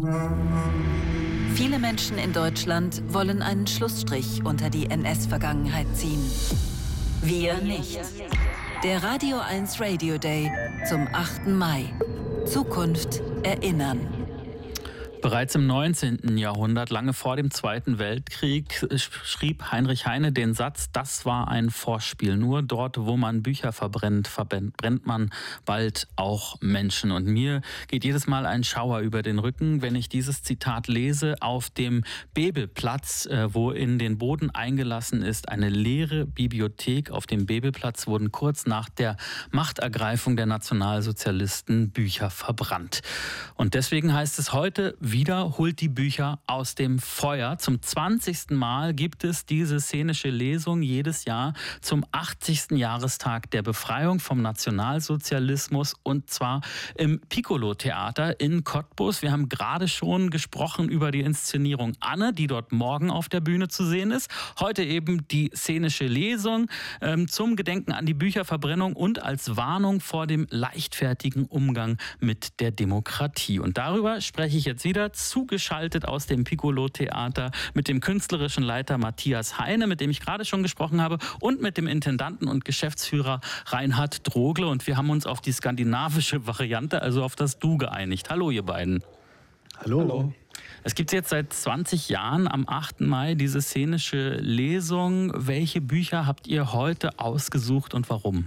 Viele Menschen in Deutschland wollen einen Schlussstrich unter die NS-Vergangenheit ziehen. Wir nicht. Der Radio 1 Radio Day zum 8. Mai. Zukunft erinnern. Bereits im 19. Jahrhundert, lange vor dem Zweiten Weltkrieg, schrieb Heinrich Heine den Satz: Das war ein Vorspiel. Nur dort, wo man Bücher verbrennt, verbrennt man bald auch Menschen. Und mir geht jedes Mal ein Schauer über den Rücken, wenn ich dieses Zitat lese. Auf dem Bebelplatz, wo in den Boden eingelassen ist eine leere Bibliothek, auf dem Bebelplatz wurden kurz nach der Machtergreifung der Nationalsozialisten Bücher verbrannt. Und deswegen heißt es heute wieder: Holt die Bücher aus dem Feuer. Zum 20. Mal gibt es diese szenische Lesung jedes Jahr zum 80. Jahrestag der Befreiung vom Nationalsozialismus, und zwar im Piccolo-Theater in Cottbus. Wir haben gerade schon gesprochen über die Inszenierung Anne, die dort morgen auf der Bühne zu sehen ist. Heute eben die szenische Lesung zum Gedenken an die Bücherverbrennung und als Warnung vor dem leichtfertigen Umgang mit der Demokratie. Und darüber spreche ich jetzt wieder zugeschaltet aus dem Piccolo-Theater mit dem künstlerischen Leiter Matthias Heine, mit dem ich gerade schon gesprochen habe, und mit dem Intendanten und Geschäftsführer Reinhard Drogle. Und wir haben uns auf die skandinavische Variante, also auf das Du, geeinigt. Hallo, ihr beiden. Hallo. Hallo. Es gibt jetzt seit 20 Jahren am 8. Mai diese szenische Lesung. Welche Bücher habt ihr heute ausgesucht und warum?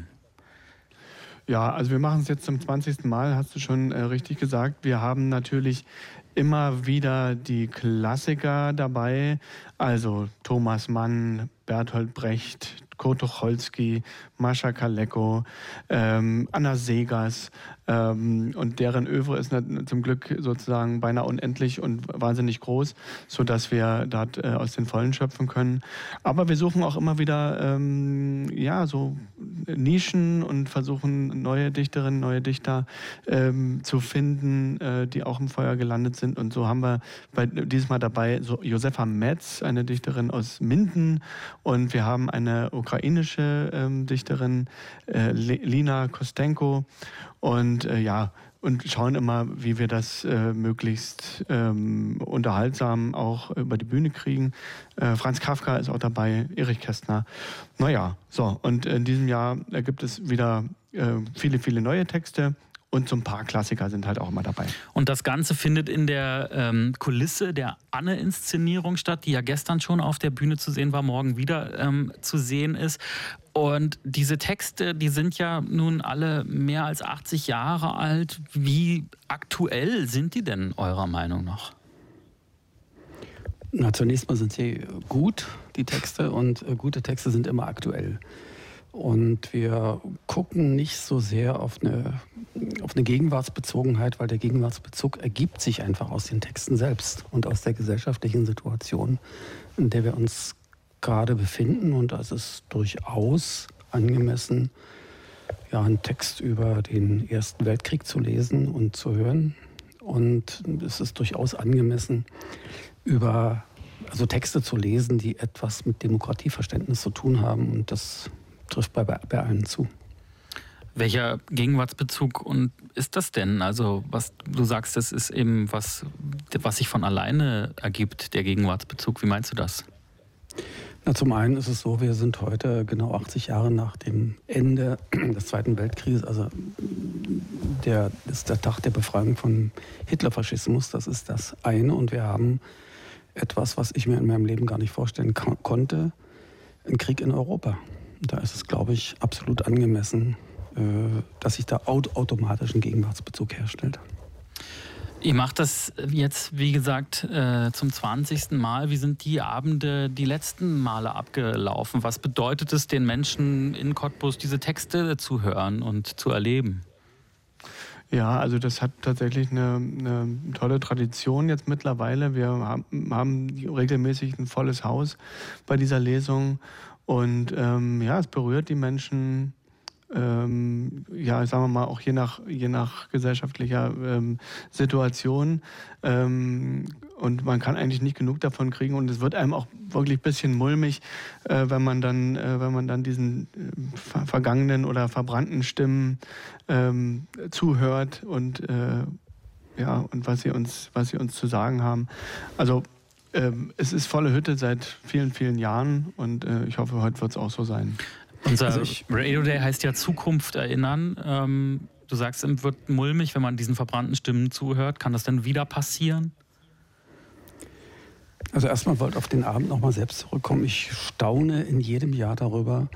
Ja, also wir machen es jetzt zum 20. Mal, hast du schon richtig gesagt. Wir haben natürlich immer wieder die Klassiker dabei, also Thomas Mann, Bertolt Brecht, Kurt Tucholsky, Mascha Kaleko, Anna Seghers, und deren Œuvre ist zum Glück sozusagen beinahe unendlich und wahnsinnig groß, sodass wir dort aus den Vollen schöpfen können. Aber wir suchen auch immer wieder so Nischen und versuchen neue Dichterinnen, neue Dichter zu finden, die auch im Feuer gelandet sind. Und so haben wir dieses Mal dabei Josefa Metz, eine Dichterin aus Minden, und wir haben eine ukrainische Dichterin, Lina Kostenko, und schauen immer, wie wir das möglichst unterhaltsam auch über die Bühne kriegen. Franz Kafka ist auch dabei, Erich Kästner. Und in diesem Jahr gibt es wieder viele, viele neue Texte. Und so ein paar Klassiker sind halt auch immer dabei. Und das Ganze findet in der Kulisse der Anne-Inszenierung statt, die ja gestern schon auf der Bühne zu sehen war, morgen wieder zu sehen ist. Und diese Texte, die sind ja nun alle mehr als 80 Jahre alt. Wie aktuell sind die denn eurer Meinung nach? Na, zunächst mal sind sie gut, die Texte, und gute Texte sind immer aktuell. Und wir gucken nicht so sehr auf eine Gegenwartsbezogenheit, weil der Gegenwartsbezug ergibt sich einfach aus den Texten selbst und aus der gesellschaftlichen Situation, in der wir uns gerade befinden. Und das ist durchaus angemessen, einen Text über den Ersten Weltkrieg zu lesen und zu hören. Und es ist durchaus angemessen, Texte zu lesen, die etwas mit Demokratieverständnis zu tun haben. Und das trifft bei allen zu. Welcher Gegenwartsbezug ist das denn? Also was du sagst, das ist eben was sich von alleine ergibt, der Gegenwartsbezug. Wie meinst du das? Na, zum einen ist es so, wir sind heute genau 80 Jahre nach dem Ende des Zweiten Weltkrieges. Also das ist der Tag der Befreiung vom Hitlerfaschismus. Das ist das eine. Und wir haben etwas, was ich mir in meinem Leben gar nicht vorstellen konnte, einen Krieg in Europa. Da ist es, glaube ich, absolut angemessen, dass sich da automatisch ein Gegenwartsbezug herstellt. Ihr macht das jetzt, wie gesagt, zum 20. Mal. Wie sind die Abende die letzten Male abgelaufen? Was bedeutet es den Menschen in Cottbus, diese Texte zu hören und zu erleben? Ja, also das hat tatsächlich eine tolle Tradition jetzt mittlerweile. Wir haben regelmäßig ein volles Haus bei dieser Lesung. Und es berührt die Menschen, sagen wir mal, auch je nach gesellschaftlicher Situation. Und man kann eigentlich nicht genug davon kriegen. Und es wird einem auch wirklich ein bisschen mulmig, wenn man dann diesen vergangenen oder verbrannten Stimmen zuhört und ja, und was sie uns zu sagen haben. Also es ist volle Hütte seit vielen, vielen Jahren und ich hoffe, heute wird es auch so sein. Unser Radio Day heißt ja Zukunft erinnern. Du sagst, es wird mulmig, wenn man diesen verbrannten Stimmen zuhört. Kann das denn wieder passieren? Also erstmal wollte ich auf den Abend nochmal selbst zurückkommen. Ich staune in jedem Jahr darüber,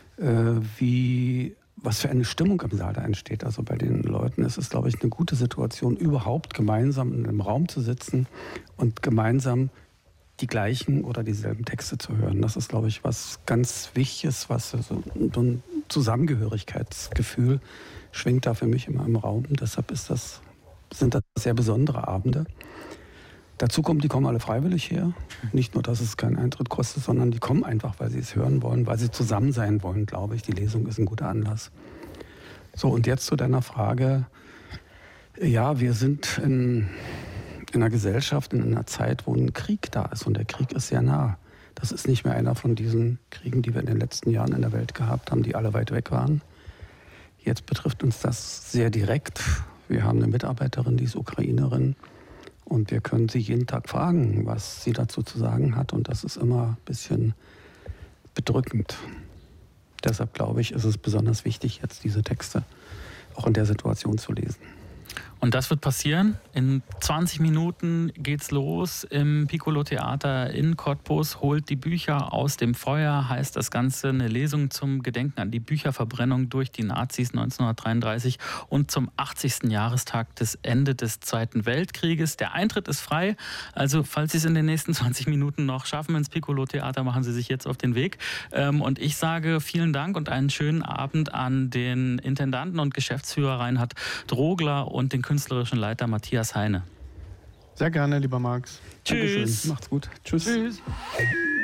was für eine Stimmung im Saal da entsteht. Also bei den Leuten ist es, glaube ich, eine gute Situation, überhaupt gemeinsam in einem Raum zu sitzen und gemeinsam die gleichen oder dieselben Texte zu hören. Das ist, glaube ich, was ganz Wichtiges, was so ein Zusammengehörigkeitsgefühl schwingt da für mich immer im Raum. Deshalb sind das sehr besondere Abende. Dazu kommen, die kommen alle freiwillig her. Nicht nur, dass es keinen Eintritt kostet, sondern die kommen einfach, weil sie es hören wollen, weil sie zusammen sein wollen, glaube ich. Die Lesung ist ein guter Anlass. So, und jetzt zu deiner Frage. Ja, wir sind in einer Gesellschaft, in einer Zeit, wo ein Krieg da ist. Und der Krieg ist sehr nah. Das ist nicht mehr einer von diesen Kriegen, die wir in den letzten Jahren in der Welt gehabt haben, die alle weit weg waren. Jetzt betrifft uns das sehr direkt. Wir haben eine Mitarbeiterin, die ist Ukrainerin. Und wir können sie jeden Tag fragen, was sie dazu zu sagen hat. Und das ist immer ein bisschen bedrückend. Deshalb glaube ich, ist es besonders wichtig, jetzt diese Texte auch in der Situation zu lesen. Und das wird passieren. In 20 Minuten geht's los im Piccolo Theater in Cottbus. Holt die Bücher aus dem Feuer, heißt das Ganze eine Lesung zum Gedenken an die Bücherverbrennung durch die Nazis 1933 und zum 80. Jahrestag des Ende des Zweiten Weltkrieges. Der Eintritt ist frei. Also falls Sie es in den nächsten 20 Minuten noch schaffen ins Piccolo Theater, machen Sie sich jetzt auf den Weg. Und ich sage vielen Dank und einen schönen Abend an den Intendanten und Geschäftsführer Reinhard Drogler und den künstlerischen Leiter Matthias Heine. Sehr gerne, lieber Max. Tschüss. Dankeschön. Macht's gut. Tschüss. Tschüss.